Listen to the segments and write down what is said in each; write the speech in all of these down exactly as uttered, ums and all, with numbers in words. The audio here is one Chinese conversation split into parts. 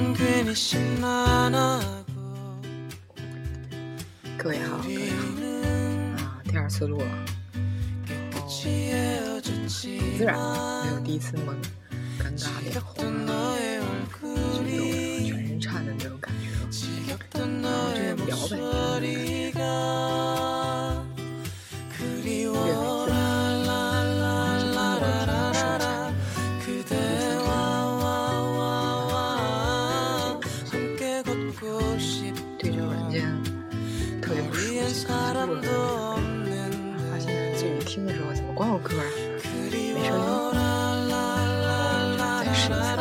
各位好，各位好啊！第二次录了，然后很自然，没有第一次那么尴尬脸红啊，就有全身颤的那种感觉了。然后就聊呗，月为自然，就通过平常说禅，对这个软件特别不熟悉，录了这么几遍，发现自己听的时候怎么光有歌啊，没声音，再试一次。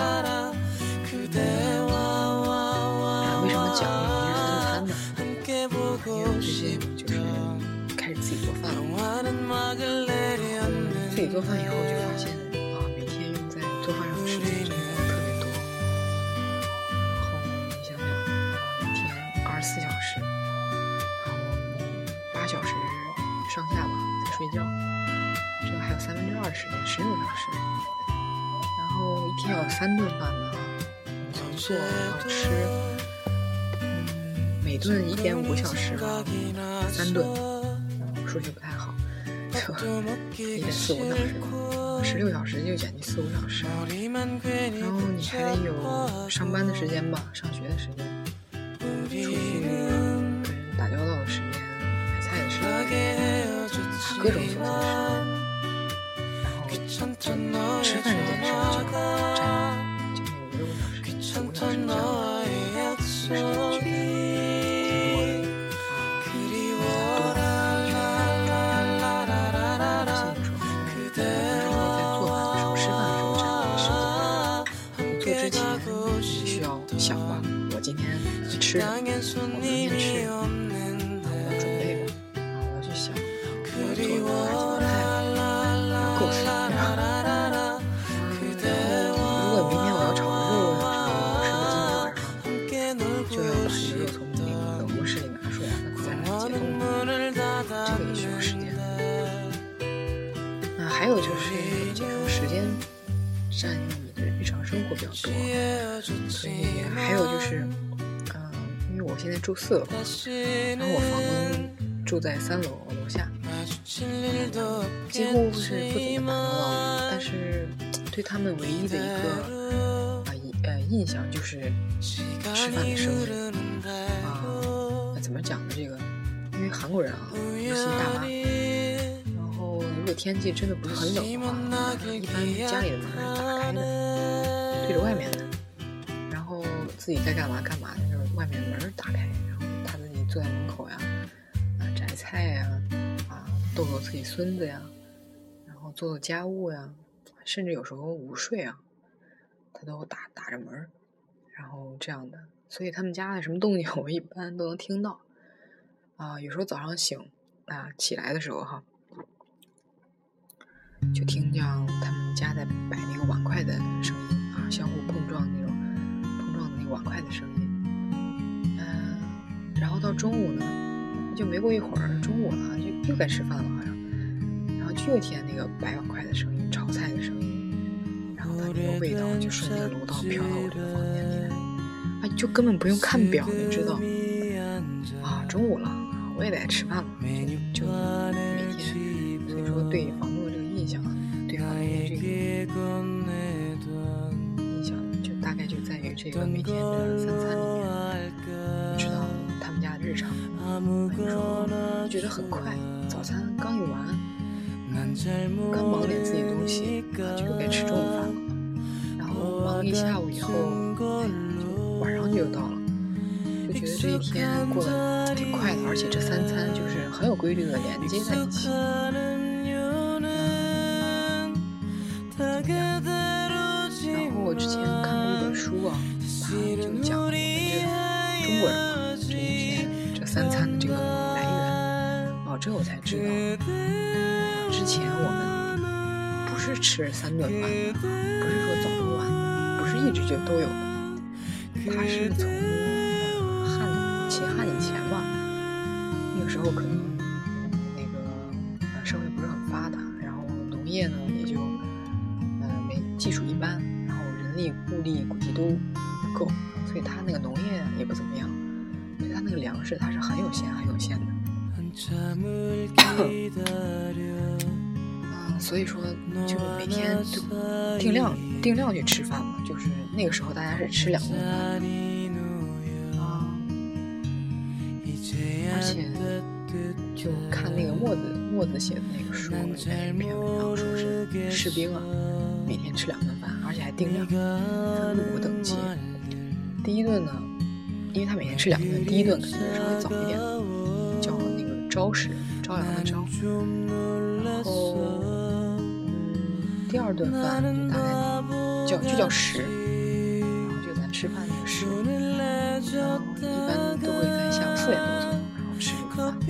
啊，为什么讲明日三餐呢？因为我最近就是开始自己做饭了，自己做饭以后就发现啊，每天用在做饭上的时间真的特别多。然后你想想啊，一天二十四小时，然后你八小时上下吧在睡觉，这个还有三分之二的时间，十六小时。然后一天要有三顿饭呢，从做到吃，嗯，每顿一点五个小时吧，三顿，数学不太好，就也得四五小时吧，十六小时就减去四五小时，然后你还得有上班的时间吧，上学的时间，出去跟人打交道的时间，买菜的时间，各种琐碎的时间，然后吃饭这件事就占就有五六个小时，四五小时这样的时间，挺多的。想吧，我今天吃的，我明天吃，我要准备吧，我要去想，我要做哪几道菜，要构思，如果明天我要炒肉什么，我是不是今天晚上就要把这个肉从那个冷冻室里拿出来，再来解冻，这个也需要时间。那还有就是这种时间占用你的日常生活比较多，所以还有就是，嗯、呃，因为我现在住四楼，然后我房东住在三楼楼下，几乎是不怎么打交道，但是对他们唯一的一个啊呃印象就是吃饭的声音啊、呃，怎么讲呢？这个，因为韩国人啊，尤其大妈。如果天气真的不是很冷的话，一般家里的门是打开的，对着外面的，然后自己该干嘛干嘛的，就是外面门打开，然后他自己坐在门口呀，啊摘菜呀，啊逗逗自己孙子呀，然后做做家务呀，甚至有时候午睡啊，他都打打着门，然后这样的，所以他们家的什么动静我一般都能听到，啊有时候早上醒啊起来的时候哈。就听见他们家在摆那个碗筷的声音啊，相互碰撞那种碰撞的那个碗筷的声音。嗯、呃，然后到中午呢，就没过一会儿，中午了就又该吃饭了好像，然后就又听那个摆碗筷的声音、炒菜的声音，然后它那个味道就顺那个楼道飘到我这个房间里来，啊，就根本不用看表就知道啊，中午了，我也得吃饭了，就就每天，所以说对房东的这个印象，对房东的这个印象就大概就在于这个每天的三餐里面，知道他们家的日常，有时候觉得很快，早餐刚用完，刚忙点自己的东西，就该吃中午饭了，然后忙一下午以后，哎，就晚上就到了，就觉得这一天过得挺快的，而且这三餐就是很有规律的连接在一起。然后我之前看过一本书啊，它就讲我们这中国人嘛，这一天这三餐的这个来源，哦，这我才知道，之前我们不是吃三顿饭的，不是说早中晚的，不是一直就都有的，它是从呃汉秦汉以前吧，那个时候可能那个呃社会不是很发达，然后农业呢也就呃没技术一般，然后人力物力估计都不够， 所以它那个农业也不怎么样，所以它那个粮食它是很有限很有限的。嗯，所以说就每天就定量定量去吃饭嘛，就是那个时候大家是吃两顿饭啊，而且就看那个墨子墨子写的那个书里面一篇文章，说是士兵啊每天吃两顿饭，而且还定量，分五个等级。第一顿呢，因为他每天吃两顿，第一顿肯定稍微早一点，叫那个朝食，朝阳的朝。然后，嗯，第二顿饭就大概叫就叫食，然后就咱吃饭那个食，然后一般都会在下午四点多钟，然后吃这个饭。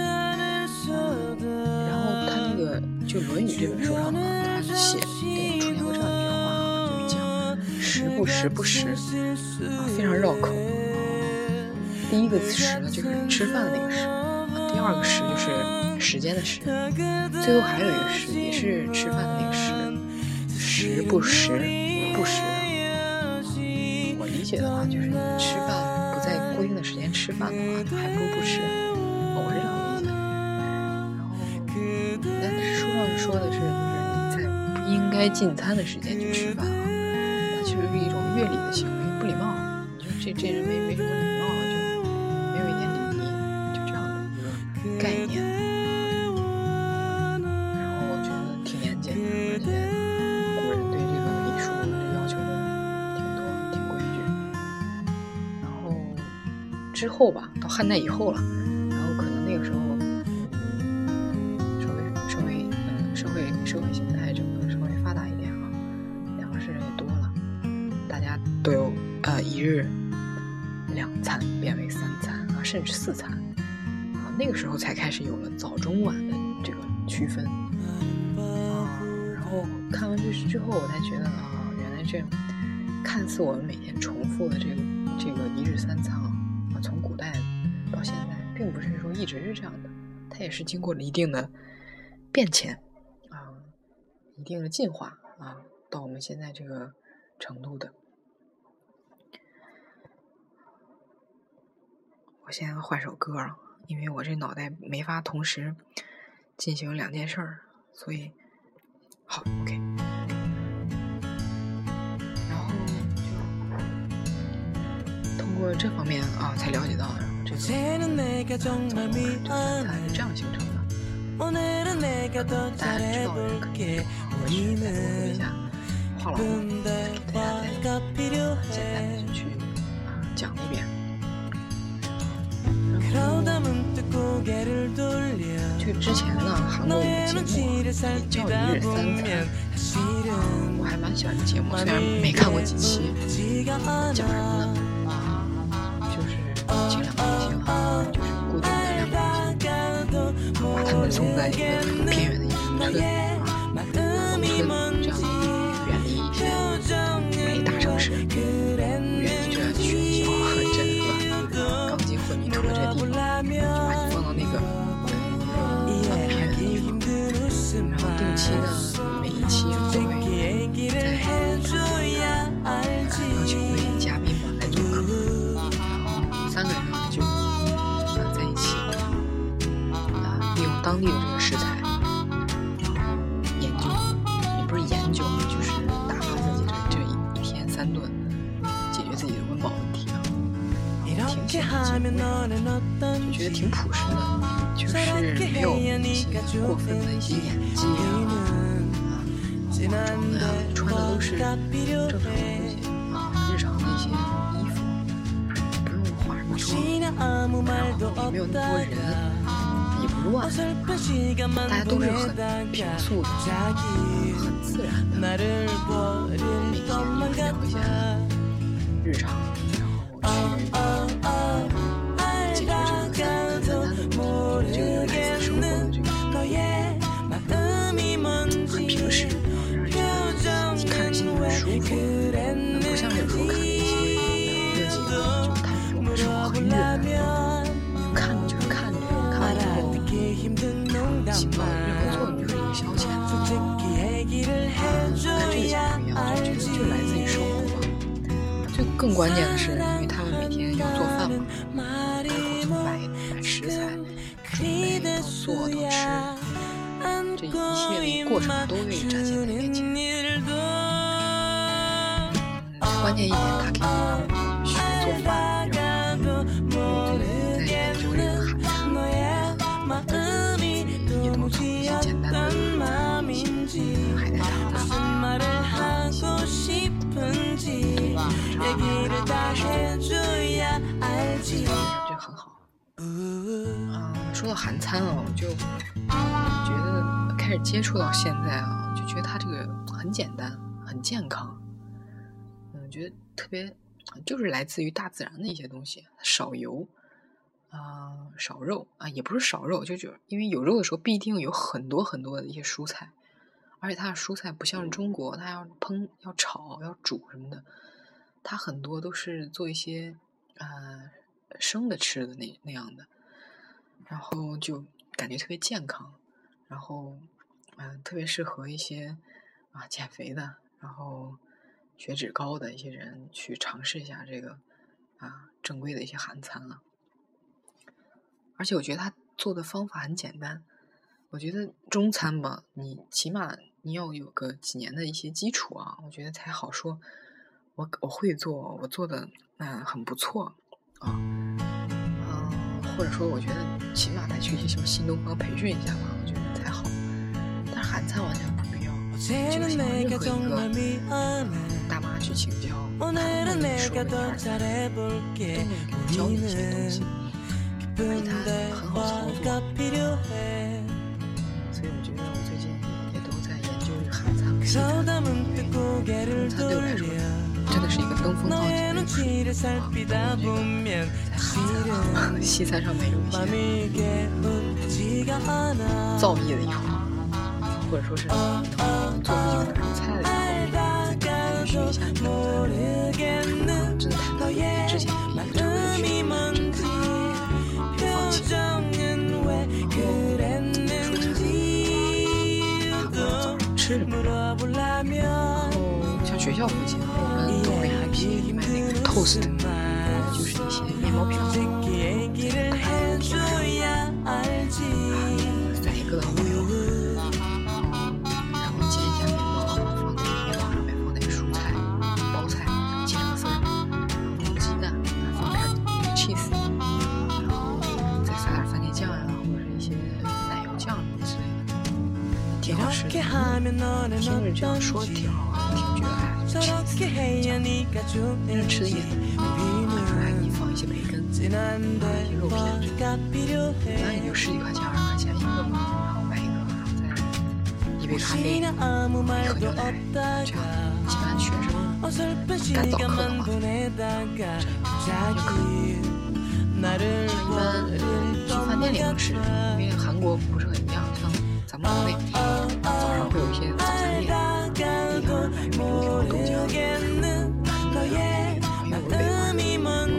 然后他那个就《论语》这本书上呢，他写对出现过这样一句话啊，就是讲食不食不食啊，非常绕口。第一个食呢就是吃饭的那个食，第二个食就是时间的时，最后还有一个食也是吃饭的那个食，食不食不食。我理解的话就是你吃饭不在固定的时间吃饭的话，还不如不吃。我是这样理解。然后，但是书上说的是，就是你在不应该进餐的时间去吃饭啊，它其实是一种越礼的行为，不礼貌。你说这这人没没什么礼貌啊，就没有一点礼仪，就这样的一个概念。然后我觉得挺严谨的，而且古人对这个礼数的要求的挺多，挺规矩。然后之后吧，到汉代以后了，然后可能那个时候，稍微稍微嗯社会社会形态整个稍微发达一点啊，粮食也多了，大家都有呃一日两餐变为三餐啊，甚至四餐啊，那个时候才开始有了早中晚的这个区分啊。然后看完这之后，我才觉得啊，原来这看似我们每天重复的这个这个一日三餐啊，从古代到现在，并不是说一直是这样的，它也是经过了一定的变迁啊，一定的进化啊，到我们现在这个程度的。我现在要换首歌了，因为我这脑袋没法同时进行两件事儿，所以好 OK。然后就通过这方面啊，才了解到这个早中晚这三餐是这样形成的。大家知道的人可以回去再多说一下话痨，给大家再简单的去啊讲一遍。就之前呢，韩国有一个节目啊，叫一日三餐啊，我还蛮喜欢这节目，虽然没看过几期。讲什么呢？就是请两个明星啊，就是固定的两个明星，把他们送在一个很偏远的一个农村啊，农村这样远离一些远离大城市，远离这喧嚣和震和钢筋混凝土的这个地方，就把你放到那个很偏远的地方，然后定期呢，每一期都会在邀请一位嘉宾嘛来做客，然后三个人就啊在一起啊，利用当地的这个食材，然后研究，也不是研究，就是打发自己的这一一天三顿，解决自己的温饱问题啊。挺简单简单，就觉得挺朴实的，就是没有一些过分的一些演技啊，啊，化妆的啊，穿的都是正常的东西啊，日常的一些衣服，不用化什么妆，然后也没有那么多人，也不乱，大家都是很平素的，很自然的，每天也会聊一下日常，然后去。解决这个三三餐的问题，我觉得这个就是来自生活的这个很平实，然后让人看着心里很舒服，不像有时候看一些热节目，就太离我们生活很远，看着就是看着，看完以后起不到任何作用，就是一个消遣。但这个节目不一样，就觉得就来自于生活吧。最更关键的是，因为他们每天要做饭嘛，包括从买买食材、准备到做到吃，这一系列的一个过程都会展现在面前。嗯，关键一点，他可以让你学做饭，然后我在研究这个韩餐，也都从一些简单的海带汤啊，对吧？这很好。嗯，说到韩餐啊，我就觉得开始接触到现在啊，就觉得它这个很简单，很健康。嗯，觉得特别就是来自于大自然的一些东西，少油啊、呃，少肉啊，也不是少肉，就就因为有肉的时候必定有很多很多的一些蔬菜，而且它的蔬菜不像是中国，它要烹、要炒、要煮什么的，它很多都是做一些呃生的吃的那那样的，然后就感觉特别健康，然后嗯、呃、特别适合一些啊减肥的，然后血脂高的一些人去尝试一下这个啊正规的一些韩餐了。而且我觉得他做的方法很简单，我觉得中餐吧，你起码你要有个几年的一些基础啊，我觉得才好说我我会做，我做的嗯、呃、很不错啊，嗯、呃，或者说我觉得起码得去一些什么新东方培训一下吧，我觉得才好。但是韩餐完全不必要，就像任何一个、呃、大妈去请教韩国你说的一二三，都能给你教你一些东西，而且它很好操作。所以我觉得我最近也都在研究这个韩餐和西餐，因为中餐对我来说真的是一个登峰造极的艺术啊，包括这个在韩餐啊、西餐上面有一些造诣了以后，或者说是能做出几个大菜了以后，再学一下中餐，真的太难了。之前有一个成为学真太放弃了。吃什么？然后像学校附近，我们动物园 I P 卖那个 toast， 就是一些面包票，塞一个火油，然后煎一下面包，放在面包上面放点蔬菜、包菜，切成丝，然后鸡蛋，放片 cheese， 然后再撒点番茄酱呀，或者是一些奶油酱之类的。挺好吃的，听着这样说挺好，挺觉得哎，吃那是吃的意思。有时候还给你放一些培根，啊，一些肉片之类的，那也就十几块钱、二十块钱一个吧，然后买一个，然后再一杯咖啡，一盒牛奶，这样一般学生赶早课的话，这样就可以。像一般去饭店里能吃，因为韩国不是很一样，像咱们国内早上会有一些早餐店，一个卖什么油条、豆浆、馒头呀，还有北瓜、油脂啊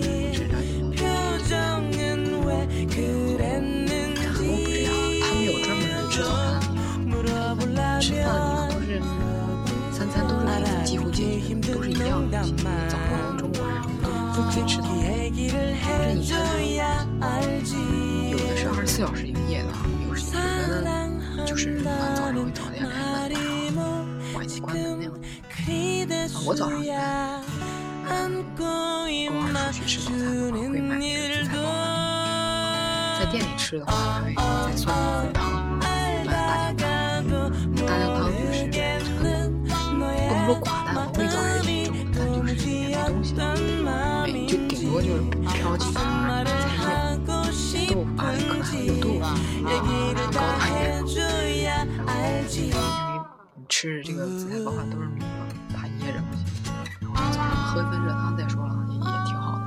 这种。韩国不这样，他们有专门人吃早餐，吃饭的地方都是三餐都是可以几乎解决的，都是一样的东西，早上、中午、晚上都可以吃到。这一餐有的是二十四小时营业的，有有的呢就是啊早上会早点开门，晚上晚一关门那样的。啊，我早上一般嗯偶尔出去吃早餐的话，会买那个紫菜包饭。在店里吃的话，还会再算一份汤，买大酱汤。大酱汤就是不能说寡淡吧，味道还是挺重的，但就是里面没东西，没就顶多就是飘几片儿菜叶、豆腐啊，可能还有豆腐啊，高档一点。然后因为你吃这个紫菜包饭都是米嘛，怕噎着不行。然后早上喝一份热汤再说了，也也挺好的。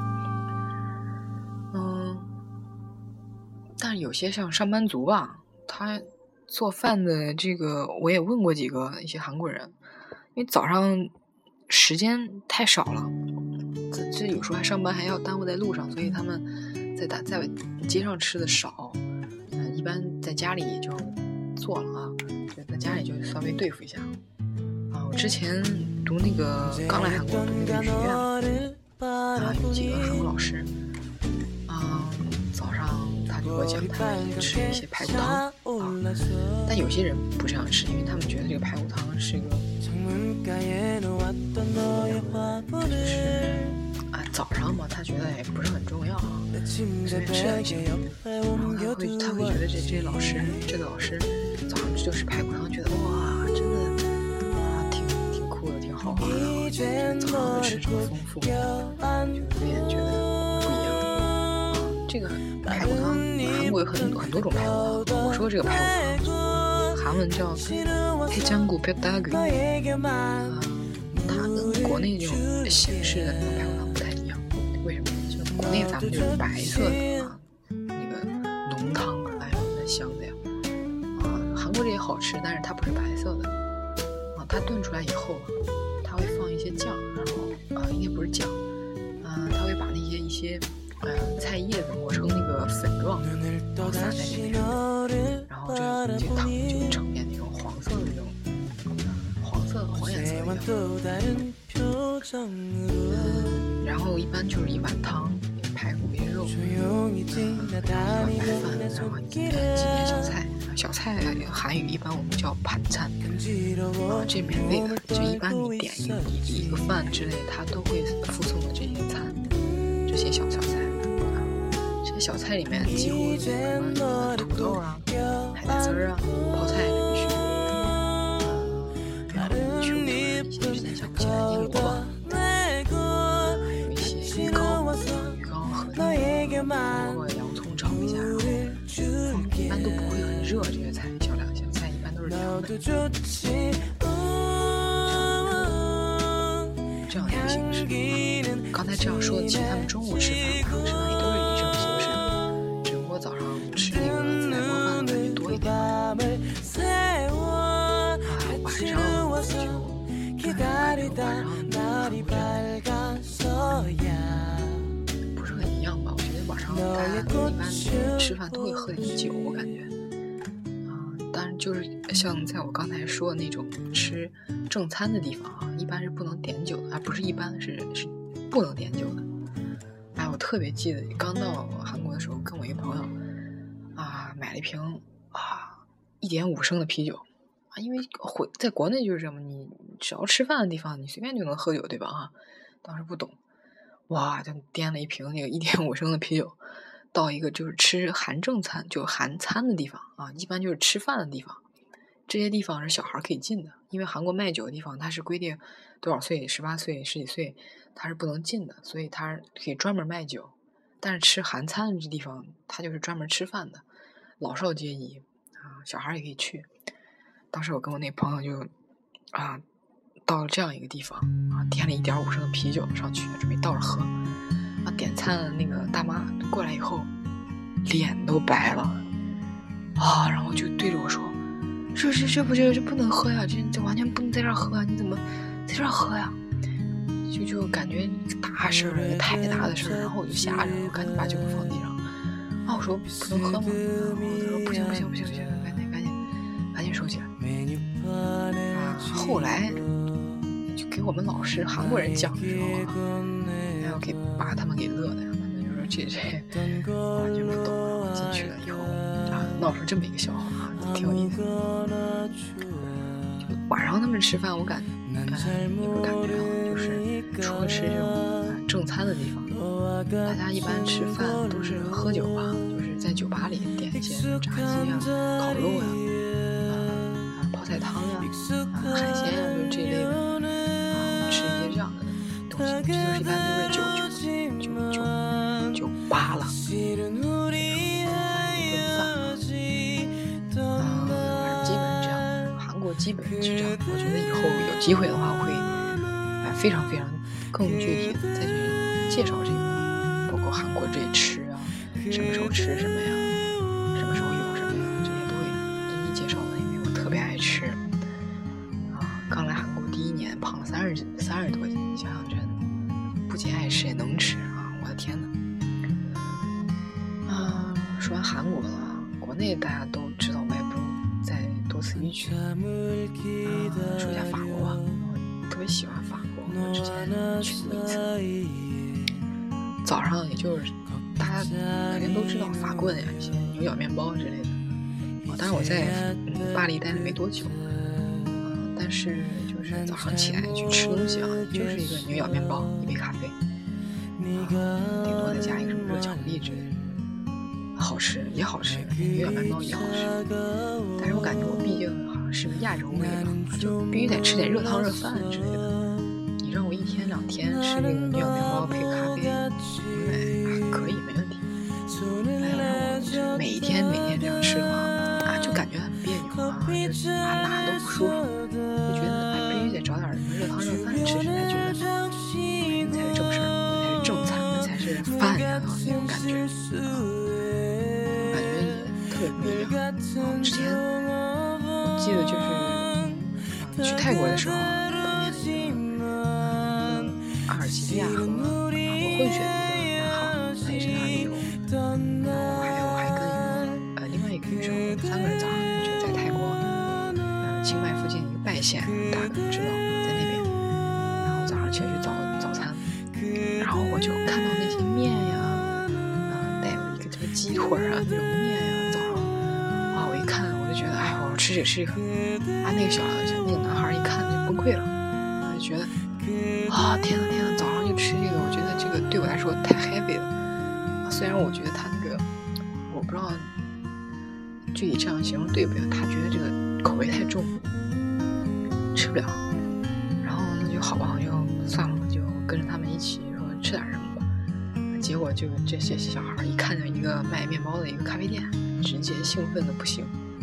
嗯，但是有些像上班族吧，他做饭的这个我也问过几个一些韩国人，因为早上时间太少了，这这有时候还上班还要耽误在路上，所以他们在打在街上吃的少，嗯，一般在家里就做了啊，就在家里就稍微对付一下啊。我之前读那个刚来韩国读那个语学院， 啊，有几个韩国老师，嗯，早上他就给我讲，他们吃一些排骨汤啊，但有些人不这样吃，因为他们觉得这个排骨汤是一个，就是啊早上嘛，他觉得也不是很重要啊，随便吃也行。然后他会他会觉得这这老师这个老师早上就是排骨汤，觉得哇，真的啊挺挺酷的，挺豪华的啊，就是早上就吃这么丰富，就有点觉得不一样啊。这个排骨汤，韩国有很很多种排骨汤。我说这个排骨汤，韩文叫黑姜骨뼈다귀啊，它跟国内这种形式的那种排骨汤不太一样。为什么？就国内咱们就是白色的啊，那个浓汤，哎呦，那香的呀！啊，韩国这也好吃，但是它不是白色的啊。它炖出来以后，它会放一些酱，然后啊，应该不是酱，啊，它会把那些一些呃菜叶子磨成那个粉状，然后撒在这里面，然后这个这个汤就呈现那种黄色的那种黄色黄颜色的样子。嗯，然后一般就是一碗汤，排骨跟肉，嗯，然后一碗白饭，然后几点小菜，小菜韩语一般我们叫盘餐，啊，这免费的，就一般你点一一个饭之类，它都会附送的这些餐，这些小小菜啊，这些小菜里面几乎有什么土豆啊、海带丝儿啊、泡菜这必须，嗯，然后去我说一些之前想不起来腌萝卜。鱼糕，鱼糕和那个萝卜、洋葱炒一下，然后放，一般都不会很热，这些菜小两小菜一般都是凉的，这样一个形式。刚才这样说的，其实他们中午吃饭、晚上吃饭也都是以这种形式，只不过早上吃那个菜包饭的感觉多一点。啊，晚上就感觉晚上不是很一样吧？我觉得晚上大家一般吃饭都会喝点酒，我感觉啊，当然就是像在我刚才说的那种吃正餐的地方啊，一般是不能点酒的，啊，不是一般是是不能点酒的。哎，我特别记得刚到韩国的时候，跟我一个朋友啊买了一瓶啊一点五升的啤酒。啊，因为回在国内就是这么，你只要吃饭的地方，你随便就能喝酒，对吧？哈，当时不懂，哇，就掂了一瓶那个一点五升的啤酒，到一个就是吃韩正餐，就韩餐的地方啊，一般就是吃饭的地方，这些地方是小孩可以进的，因为韩国卖酒的地方它是规定多少岁，十八岁、十几岁它是不能进的，所以它可以专门卖酒。但是吃韩餐的这地方，它就是专门吃饭的，老少皆宜啊，小孩也可以去。当时我跟我那朋友就啊到了这样一个地方啊，点了一点五升的啤酒上去，准备倒着喝啊。点餐的那个大妈过来以后，脸都白了啊，然后就对着我说：“这这这不这这不能喝呀，这这完全不能在这儿喝啊！你怎么在这儿喝呀？”就就感觉大声儿，太大的声儿，然后我就吓着，我赶紧把酒放地上啊，我说不能喝吗？然后他说不行不行不行不行，赶紧赶紧赶紧收起来。啊，后来就给我们老师韩国人讲的时候啊，还要给把他们给乐的呀，他们就说这这完全不懂。然后进去了以后啊，闹出这么一个笑话啊，挺有意思的。就晚上他们吃饭，我感觉、呃、也不是感觉啊，就是除了吃这种、呃、正餐的地方，大家一般吃饭都是喝酒吧，就是在酒吧里点一些炸鸡啊、烤肉呀、啊、泡菜汤呀、啊、海鲜呀，就是这一类的啊，吃一些这样的东西，这都是一般都是酒酒酒酒酒吧了。基本是这样，我觉得以后有机会的话，我会哎非常非常更具体的再去介绍这个，包括韩国这些吃啊，什么时候吃什么呀，什么时候有什么呀，这些都会一一介绍的，因为我特别爱吃啊。刚来韩国第一年胖了三十三十多斤，你想想这不仅爱吃也能吃啊！我的天哪！啊，说完韩国了，国内大家都知道，我也不用再多此一举。啊，说一下法国吧，我特别喜欢法国，我之前去过一次。 早上也就是大家肯定都知道法棍呀，一些牛角面包之类的啊。当然我在、嗯、巴黎待了没多久啊，但是就是早上起来去吃东西啊，就是一个牛角面包，一杯咖啡，啊，顶多再加一个什么热巧克力之类的。好吃也好吃，牛角面包也好吃，但是我感觉我毕竟好像是个亚洲胃吧，就必须得吃点热汤热饭之类的。你让我一天两天吃这个牛角面包配咖啡，应该还可以没问题。哎，让我就每一天每天这样吃的话啊，就感觉很别扭啊，就啊哪都不舒服，就觉得哎必须得找点什么热汤热饭吃吃，才觉得哎那才是正事儿，那才是正餐，那才是饭呀那种感觉啊。特别不一样、哦、之前我记得就是、嗯、去泰国的时候碰见了一个、嗯、阿尔及利亚和法国混血的一个男孩，他也是那旅游，然后还有还跟一个呃另外一个女生，三个人早上就在泰国呃清迈附近一个拜县，大家可能知道在那边，然后早上起来去早早餐，然后我就看到那些面呀啊带有一个这个鸡腿啊那种面呀，觉得哎我吃这吃这个啊，那个小小那个男孩一看就崩溃了，啊就觉得啊天呐天呐，早上就吃这个，我觉得这个对我来说太 heavy 了、啊、虽然我觉得他那个我不知道具体这样形容对不对，他觉得这个口味太重吃不了，然后那就好吧，我就算了，就跟着他们一起说吃点什么吧。结果就这些小孩一看见一个卖面包的一个咖啡店，直接兴奋的不行，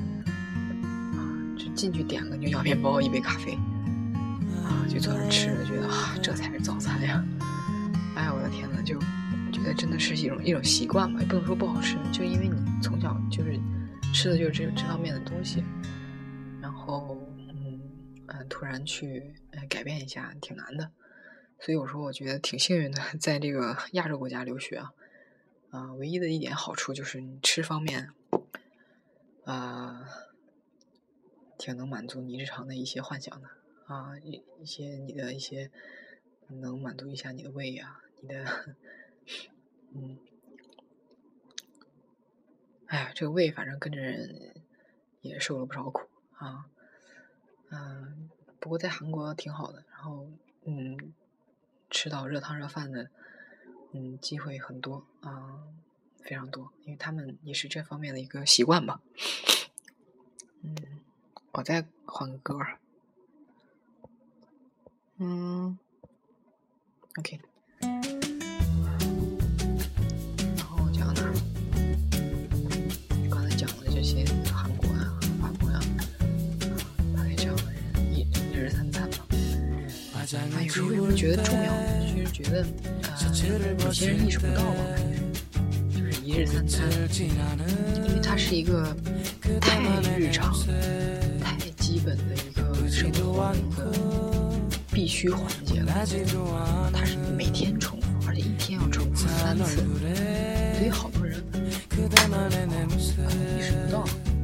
进去点个牛角面包一杯咖啡啊，就坐那吃了，觉得啊这才是早餐呀！哎呀我的天哪，就觉得真的是一种一种习惯吧，也不能说不好吃，就因为你从小就是吃的就是这这方面的东西，然后嗯嗯突然去呃改变一下挺难的，所以我说我觉得挺幸运的，在这个亚洲国家留学啊，啊、呃、唯一的一点好处就是你吃方面啊。呃挺能满足你日常的一些幻想的啊，一一些你的一些能满足一下你的胃啊，你的嗯，哎呀，这个胃反正跟着人也受了不少苦啊，嗯，不过在韩国挺好的，然后嗯，吃到热汤热饭的嗯机会很多啊，非常多，因为他们也是这方面的一个习惯吧，嗯。我再换个歌，嗯 ，OK， 然后讲哪儿？刚才讲的这些韩国啊、法国呀、啊，大概这样的人一一日三餐嘛。啊，有时候为什么觉得重要呢？就是觉得呃，有些人意识不到吧，就是一日三餐，因为它是一个太日常。基本的一个生活的一个必须环节了，它是每天重复，而且一天要重复三次，所以好多人可能意识不到，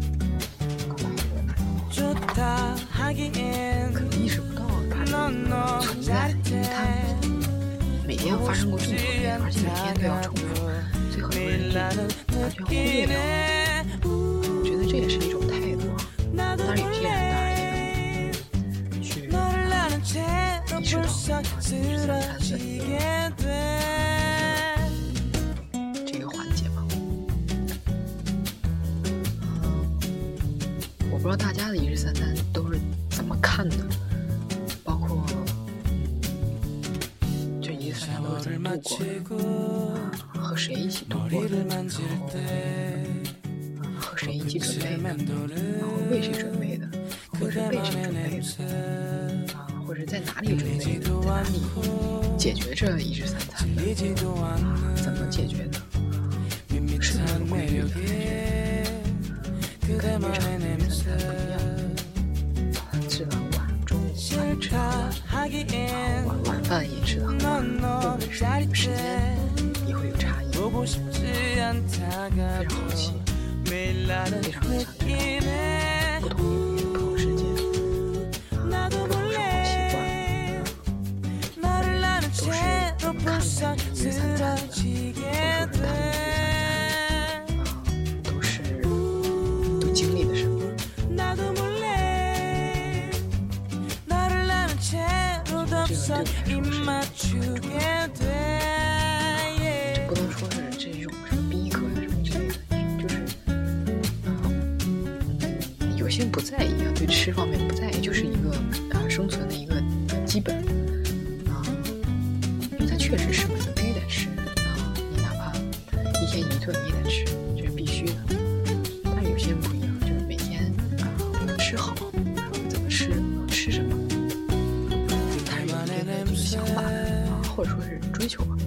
可能意识不到它的存在，因为它每天要发生过这么多遍，而且每天都要重复，所以很多人就完全忽略掉了。我觉得这也是一种态度啊。当然有些人当然也能去、呃、意识到啊一日三餐的一个、呃、这个环节嘛。嗯，我不知道大家的一日三餐都是怎么看的，包括这一日三餐都是怎么度过的、啊、和谁一起度过的，然后和谁一起准备的，然后为谁准备的，或者是被谁准备的啊，或者在哪里准备的，在哪里解决这一日三餐的啊，怎么解决的，是不是有规律的，跟日常的一日三餐不一样，早餐吃的很晚，中午饭也吃的很晚，啊晚晚饭也吃的很晚，或者是这个时间也会有差异，非常好奇。非常想知道不同年龄、不同时间、啊、不同生活习惯、啊、都是怎么看待日三餐的，或者说他的一日三餐啊，都是都经历了什么？这个对我来说是很重要的。这不能说是这种什么逼格呀什么之类的，就是嗯，有些人不在意啊，对吃方面不在意，就是一个啊生存的一个基本啊，因为它确实是嘛，你必须得吃啊，你哪怕一天一顿你也得吃，这是必须的。但是有些人不一样，就是每天啊我要吃好，怎么吃吃什么。想法啊，或者说是追求吧。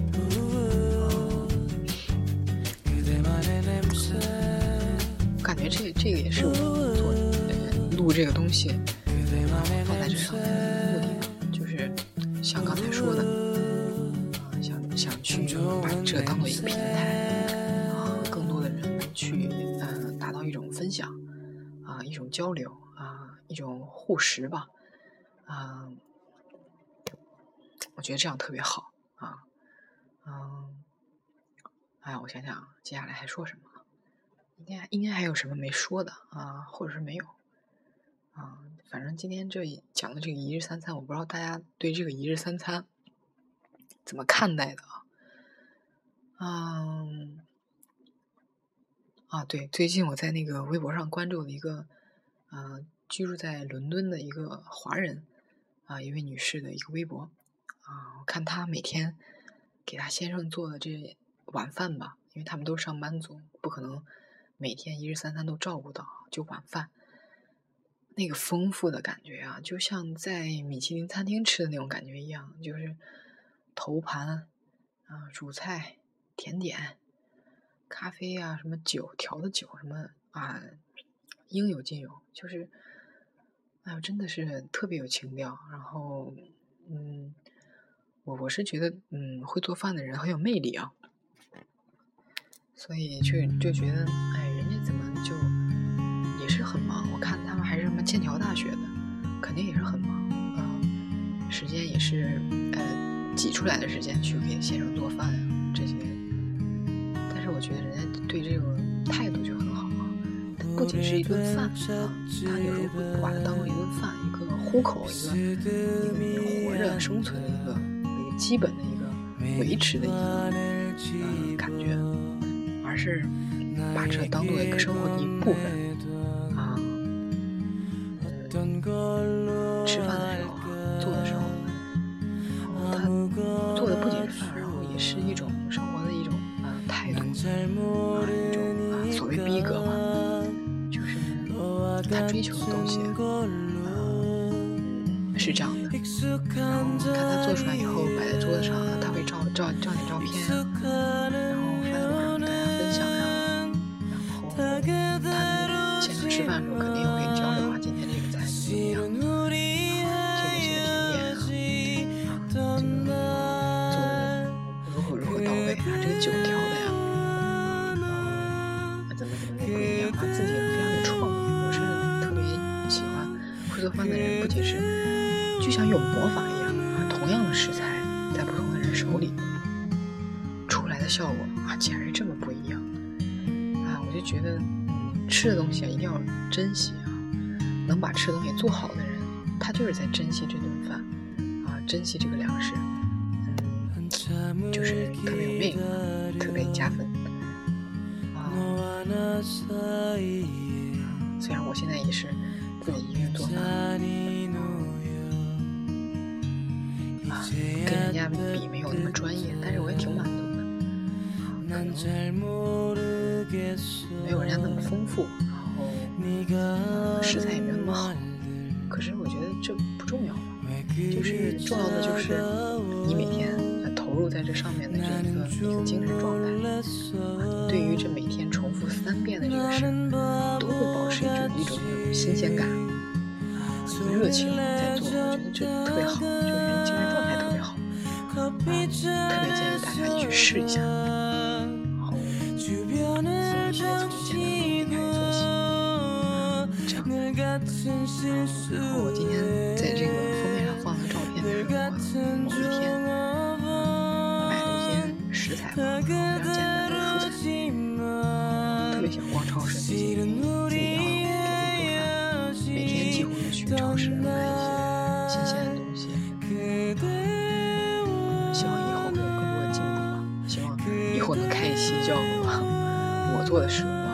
我感觉这这个也是我做、呃、录这个东西、呃、放在这上面的目的吧，就是像刚才说的，呃、想想去把这当做一个平台，啊、呃，更多的人去呃达到一种分享啊、呃，一种交流啊、呃，一种互识吧，啊、呃。我觉得这样特别好啊，嗯，哎，我想想，接下来还说什么？应该应该还有什么没说的啊，或者是没有啊？反正今天这讲的这个一日三餐，我不知道大家对这个一日三餐怎么看待的啊？嗯，啊，对，最近我在那个微博上关注了一个，呃，居住在伦敦的一个华人啊，一位女士的一个微博。啊，我看他每天给他先生做的这晚饭吧，因为他们都是上班族，不可能每天一日三餐都照顾到，就晚饭那个丰富的感觉啊，就像在米其林餐厅吃的那种感觉一样，就是头盘啊、主菜、甜点、咖啡啊，什么酒调的酒什么啊，应有尽有，就是哎呦，真的是特别有情调。然后嗯。我我是觉得，嗯，会做饭的人很有魅力啊，所以就就觉得，哎，人家怎么就也是很忙？我看他们还是什么剑桥大学的，肯定也是很忙啊、呃，时间也是呃挤出来的时间去给先生做饭呀、啊、这些。但是我觉得人家对这个态度就很好啊，不仅是一顿饭啊，他有时候会把它当做一顿饭，一个糊口，一个一个活着生存的一个。基本的一个维持的一个呃感觉，而是把这当做一个生活的一部分啊。嗯，吃饭的时候啊，做的时候，然后他做的不仅是饭，然后也是一种生活的一种啊、呃、态度啊，一种啊所谓逼格嘛，就是他追求的东西。是这样的，然后看他做出来以后摆在桌子上，他会照照照点照片，然后发在网上跟大家分享呀。然后他们现场吃饭的时候肯定也会交流啊，今天这个菜怎么样？啊，这个这个甜点啊，啊，这个做的如何如何到位啊，这个酒调的呀，啊，怎么怎么不一样啊，自己非常有创意。我是特别喜欢会做饭的人，不仅是。就像有魔法一样啊，同样的食材在不同的人手里出来的效果啊，竟然是这么不一样啊！我就觉得，嗯，吃的东西啊一定要珍惜啊，能把吃的东西做好的人，他就是在珍惜这顿饭啊，珍惜这个粮食，嗯，就是特别有魅力，特别加分啊。虽然我现在也是自己一个人做饭。啊，跟人家比没有那么专业，但是我也挺满足的啊，可能没有人家那么丰富，然后、呃、食材也没有那么好，可是我觉得这不重要吧，就是重要的就是你每天投入在这上面的这一个一个精神状态啊，对于这每天重复三遍的这个事都会保持一种一种那种新鲜感啊，一个热情在做，我觉得这特别好，就是人精神状态特别好啊，特别建议大家一起去试一下，然后自己也从简单的东西开始做起啊，这样的、啊、然后我今天在这个封面上放的照片是我某一天买了一件菜嘛，然后非常简单的蔬菜，嗯、特别想逛超市，自己自己要给自己做饭，每天几乎是去超市买一些新鲜的东西。嗯、希望以后会有更多的进步吧，希望以后能开一期叫我做的食物。